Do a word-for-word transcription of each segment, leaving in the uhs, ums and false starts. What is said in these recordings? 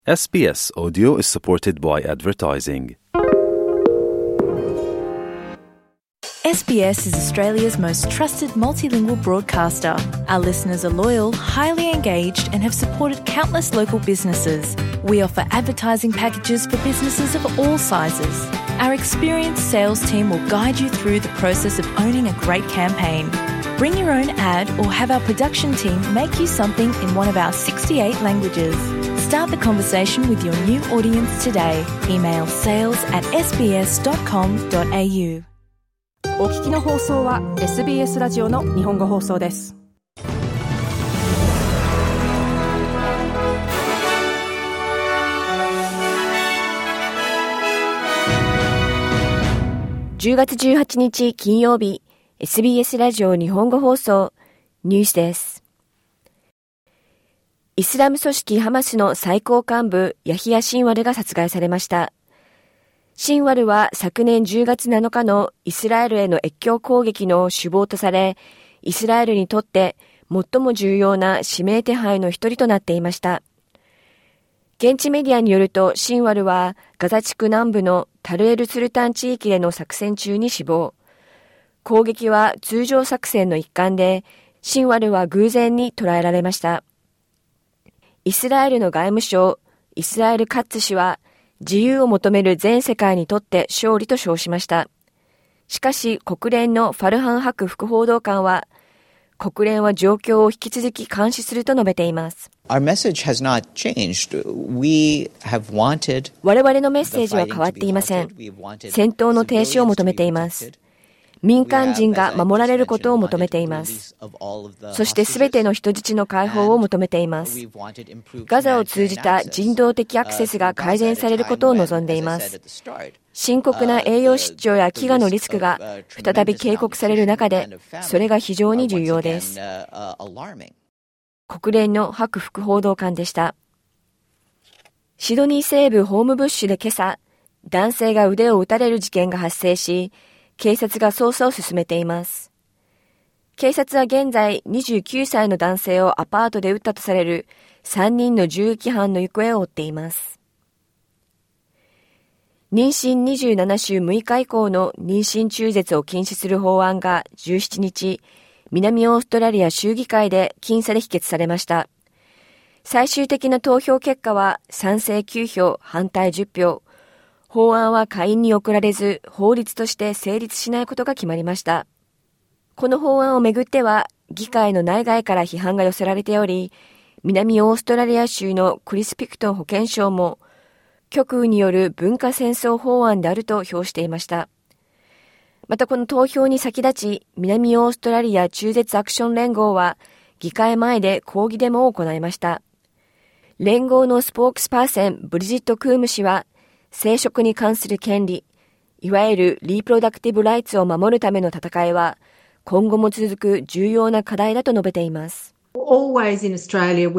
エスビーエス Audio is supported by advertising. S B S is Australia's most trusted multilingual broadcaster. Our listeners are loyal, highly engaged, and have supported countless local businesses. We offer advertising packages for businesses of all sizes. Our experienced sales team will guide you through the process of owning a great campaign. Bring your own ad or have our production team make you something in one of our sixty-eight languages. Start the conversation with your new audience today. Email sales at s b s dot com dot a u。 お聞きの放送は エスビーエス ラジオの日本語放送です。 じゅうがつじゅうはちにち金曜日、エスビーエス ラジオ日本語放送ニュースです。イスラム組織ハマスの最高幹部ヤヒヤ・シンワルが殺害されました。シンワルは昨年じゅうがつなのかのイスラエルへの越境攻撃の首謀とされ、イスラエルにとって最も重要な指名手配の一人となっていました。現地メディアによると、シンワルはガザ地区南部のタルエル・スルタン地域での作戦中に死亡。攻撃は通常作戦の一環で、シンワルは偶然に捕らえられました。イスラエルの外務省、イスラエル・カッツ氏は、自由を求める全世界にとって勝利と称しました。しかし、国連のファルハン・ハク副報道官は、国連は状況を引き続き監視すると述べています。 Our message has not changed. We have wanted... 我々のメッセージは変わっていません。戦闘の停止を求めています。民間人が守られることを求めています。そしてすべての人質の解放を求めています。ガザを通じた人道的アクセスが改善されることを望んでいます。深刻な栄養失調や飢餓のリスクが再び警告される中で、それが非常に重要です。国連のハク副報道官でした。シドニー西部ホームブッシュで今朝、男性が腕を撃たれる事件が発生し、警察が捜査を進めています。警察は現在にじゅうきゅうさいの男性をアパートで撃ったとされるさんにんの銃撃犯の行方を追っています。妊娠にじゅうななしゅうむいか以降の妊娠中絶を禁止する法案がじゅうしちにち、南オーストラリア州議会で僅差で否決されました。最終的な投票結果は賛成きゅうひょう、反対じゅっぴょう。法案は下院に送られず、法律として成立しないことが決まりました。この法案をめぐっては、議会の内外から批判が寄せられており、南オーストラリア州のクリス・ピクトン保健相も、極右による文化戦争法案であると評していました。またこの投票に先立ち、南オーストラリア中絶アクション連合は、議会前で抗議デモを行いました。連合のスポークスパーソン、ブリジット・クーム氏は、生殖に関する権利、いわゆるリプロダクティブライツを守るための戦いは、今後も続く重要な課題だと述べています。 オース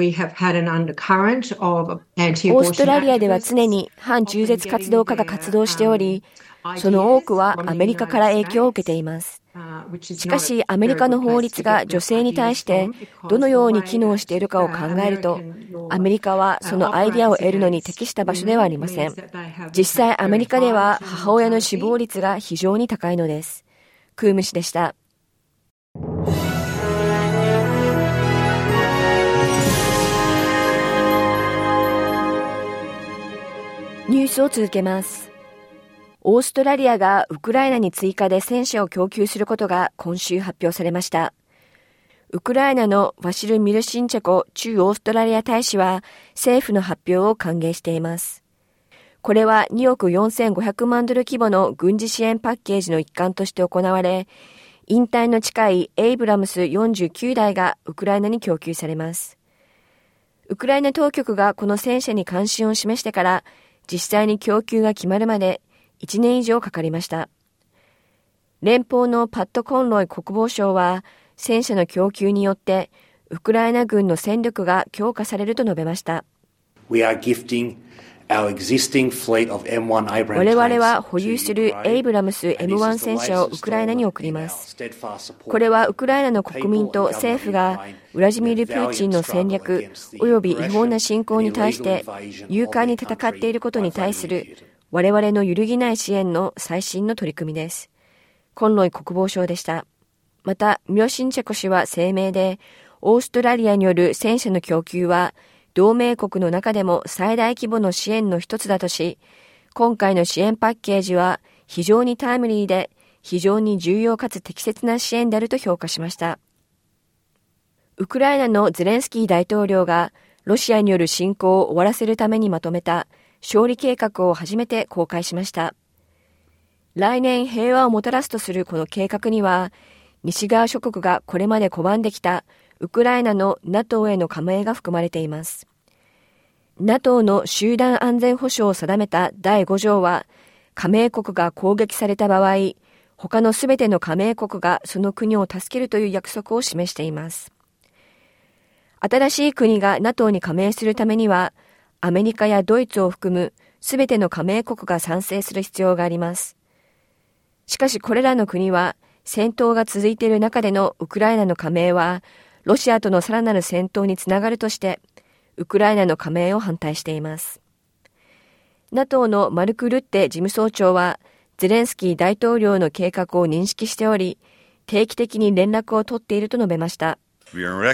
トラリアでは常に反中絶活動家が活動しており、その多くはアメリカから影響を受けています。しかし、アメリカの法律が女性に対してどのように機能しているかを考えると、アメリカはそのアイデアを得るのに適した場所ではありません。実際、アメリカでは母親の死亡率が非常に高いのです。クーム氏でした。ニュースを続けます。オーストラリアがウクライナに追加で戦車を供給することが今週発表されました。ウクライナのワシル・ミルシンチェコ駐オーストラリア大使は政府の発表を歓迎しています。これはにおくよんせんごひゃくまんドル規模の軍事支援パッケージの一環として行われ、引退の近いエイブラムスよんじゅうきゅうだいがウクライナに供給されます。ウクライナ当局がこの戦車に関心を示してから実際に供給が決まるまでいちねん以上かかりました。連邦のパット・コンロイ国防相は戦車の供給によってウクライナ軍の戦力が強化されると述べました。 We are gifting 我 々は保有するエイブラムス エムワン 戦車をウクライナに送ります。これはウクライナの国民と政府がウラジミール・プーチンの戦略及び違法な侵攻に対して勇敢に戦っていることに対する我々の揺るぎない支援の最新の取り組みです。コンロイ国防相でした。また、ミョシンチェコ氏は声明で、オーストラリアによる戦車の供給は同盟国の中でも最大規模の支援の一つだとし、今回の支援パッケージは非常にタイムリーで非常に重要かつ適切な支援であると評価しました。ウクライナのゼレンスキー大統領がロシアによる侵攻を終わらせるためにまとめた勝利計画を初めて公開しました。来年平和をもたらすとするこの計画には、西側諸国がこれまで拒んできたウクライナの ナトー への加盟が含まれています。ナトー の集団安全保障を定めただいご条は、加盟国が攻撃された場合、他のすべての加盟国がその国を助けるという約束を示しています。新しい国が ナトー に加盟するためには、アメリカやドイツを含むすべての加盟国が賛成する必要があります。しかしこれらの国は、戦闘が続いている中でのウクライナの加盟は、ロシアとのさらなる戦闘につながるとして、ウクライナの加盟を反対しています。ナトー のマルク・ルッテ事務総長は、ゼレンスキー大統領の計画を認識しており、定期的に連絡を取っていると述べました。我々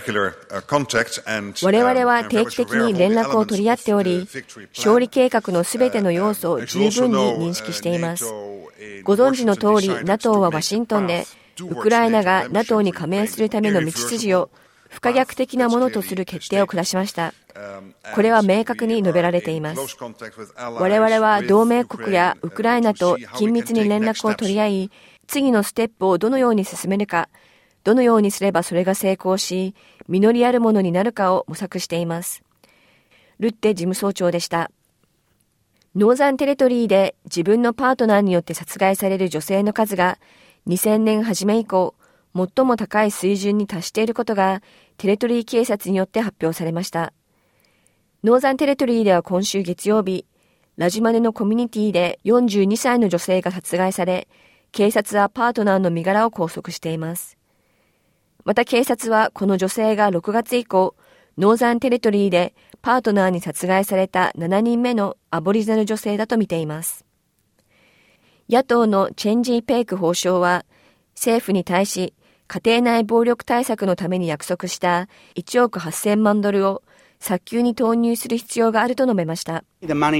は定期的に連絡を取り合っており、勝利計画のすべての要素を十分に認識しています。ご存知の通り、ナトー はワシントンで、ウクライナが ナトー に加盟するための道筋を不可逆的なものとする決定を下しました。これは明確に述べられています。我々は同盟国やウクライナと緊密に連絡を取り合い、次のステップをどのように進めるか、どのようにすればそれが成功し、実りあるものになるかを模索しています。ルッテ事務総長でした。ノーザンテレトリーで自分のパートナーによって殺害される女性の数がにせんねん初め以降、最も高い水準に達していることがテレトリー警察によって発表されました。ノーザンテレトリーでは今週月曜日、ラジマネのコミュニティでよんじゅうにさいの女性が殺害され、警察はパートナーの身柄を拘束しています。また警察はこの女性がろくがつ以降、ノーザンテレトリーでパートナーに殺害されたななにんめのアボリジナル女性だと見ています。野党のチェンジー・ペイク法相は、政府に対し家庭内暴力対策のために約束したいちおくはっせんまんドルを早急に投入する必要があると述べました。この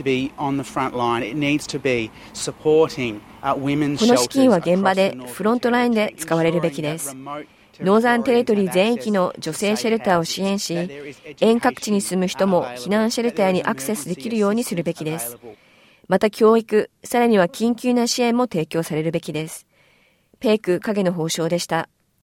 資金は現場でフロントラインで使われるべきです。ノーザンテレトリー全域の女性シェルターを支援し、遠隔地に住む人も避難シェルターにアクセスできるようにするべきです。また教育、さらには緊急な支援も提供されるべきです。ペイク影の法相でした。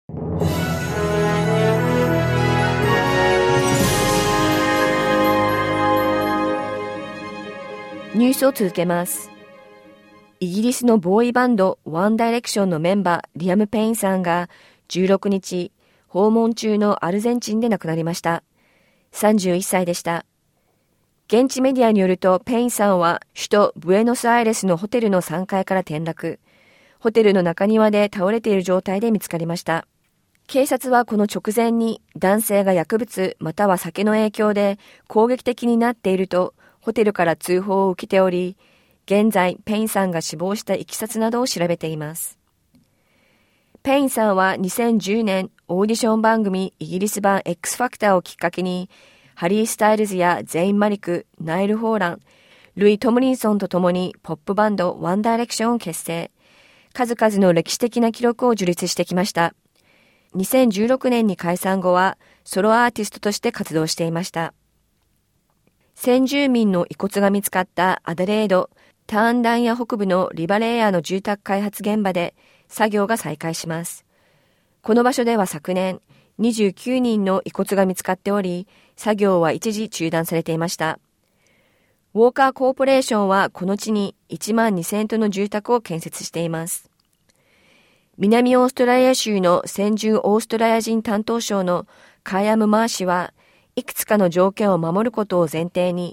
ニュースを続けます。イギリスのボーイバンドワンダイレクションのメンバーリアム・ペインさんがじゅうろくにち訪問中のアルゼンチンで亡くなりました。さんじゅういっさいでした。現地メディアによるとペインさんは首都ブエノスアイレスのホテルのさんがいから転落。ホテルの中庭で倒れている状態で見つかりました。警察はこの直前に男性が薬物または酒の影響で攻撃的になっているとホテルから通報を受けており、現在ペインさんが死亡したいきさつなどを調べています。ペインさんはにせんじゅうねんオーディション番組イギリス版 X ファクターをきっかけにハリー・スタイルズやゼイン・マリク、ナイル・ホーラン、ルイ・トムリンソンと共にポップバンドワンダイレクションを結成。数々の歴史的な記録を樹立してきました。にせんじゅうろくねんに解散後はソロアーティストとして活動していました。先住民の遺骨が見つかったアダレード、ターンダンヤ北部のリバレーアの住宅開発現場で作業が再開します。この場所では昨年にじゅうきゅうにんの遺骨が見つかっており、作業は一時中断されていました。ウォーカーコーポレーションはこの地にいちまんにせんとの住宅を建設しています。南オーストラリア州の先住オーストラリア人担当省のカイアム・マー氏はいくつかの条件を守ることを前提に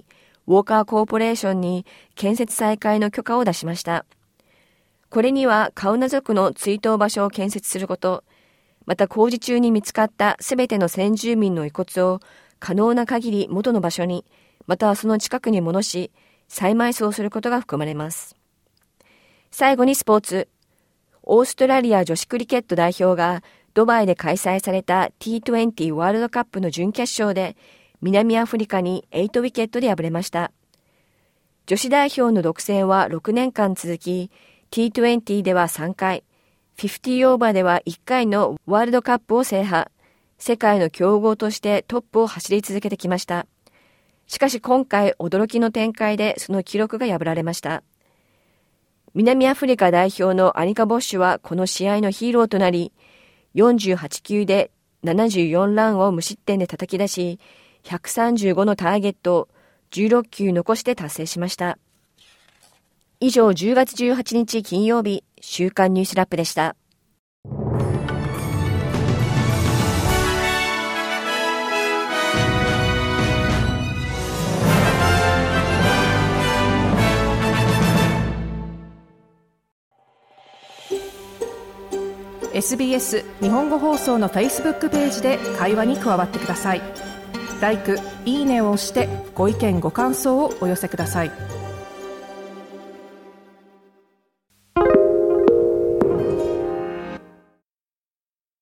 ウォーカーコーポレーションに建設再開の許可を出しました。これにはカウナ族の追悼場所を建設すること、また工事中に見つかったすべての先住民の遺骨を可能な限り元の場所に、またはその近くに戻し、再埋葬することが含まれます。最後にスポーツ。オーストラリア女子クリケット代表がドバイで開催された ティートゥエンティー ワールドカップの準決勝で南アフリカにはちウィケットで敗れました。女子代表の独占はろくねんかん続き、ティートゥエンティー ではさんかい、フィフティーオーバーではいっかいのワールドカップを制覇、世界の強豪としてトップを走り続けてきました。しかし今回驚きの展開でその記録が破られました。南アフリカ代表のアニカ・ボッシュはこの試合のヒーローとなり、よんじゅうはちきゅうでななじゅうよんランを無失点で叩き出し、ひゃくさんじゅうごのターゲットをじゅうろっきゅう残して達成しました。以上、じゅうがつじゅうはちにち金曜日、週刊ニュースラップでした。 エスビーエス 日本語放送の Facebook ページで会話に加わってください。ライク、いいねを押してご意見ご感想をお寄せください。